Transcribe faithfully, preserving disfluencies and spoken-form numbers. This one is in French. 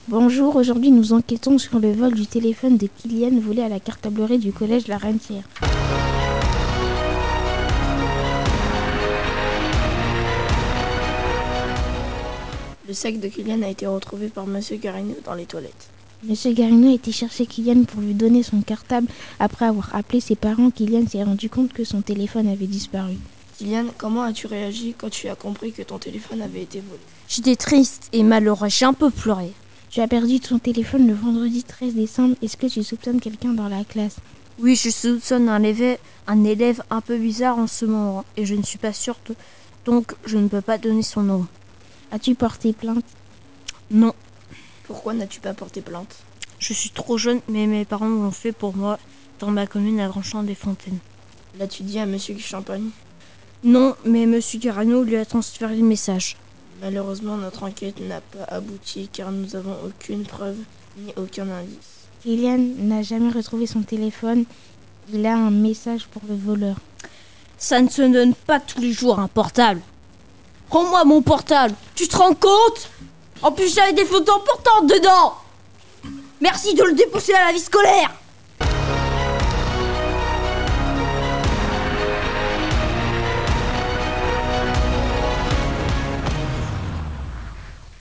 Bonjour, aujourd'hui nous enquêtons sur le vol du téléphone de Kylian volé à la cartablerie du collège La Rentière. Le sac de Kylian a été retrouvé par Monsieur Garino dans les toilettes. Monsieur Garino a été chercher Kylian pour lui donner son cartable. Après avoir appelé ses parents, Kylian s'est rendu compte que son téléphone avait disparu. Kylian, comment as-tu réagi quand tu as compris que ton téléphone avait été volé? J'étais triste et malheureux, j'ai un peu pleuré. Tu as perdu ton téléphone le vendredi treize décembre. Est-ce que tu soupçonnes quelqu'un dans la classe? Oui, je soupçonne un élève, un élève un peu bizarre en ce moment et je ne suis pas sûre, de... donc je ne peux pas donner son nom. As-tu porté plainte? Non. Pourquoi n'as-tu pas porté plainte? Je suis trop jeune, mais mes parents l'ont fait pour moi dans ma commune à Grandchamp-des-Fontaines. L'as-tu dit à Monsieur Champagne? Non, mais Monsieur Garano lui a transféré le message. Malheureusement, notre enquête n'a pas abouti car nous n'avons aucune preuve ni aucun indice. Kylian n'a jamais retrouvé son téléphone. Il a un message pour le voleur. Ça ne se donne pas tous les jours un portable. Rends-moi mon portable. Tu te rends compte? En plus, j'avais des photos importantes dedans. Merci de le dépousser à la vie scolaire.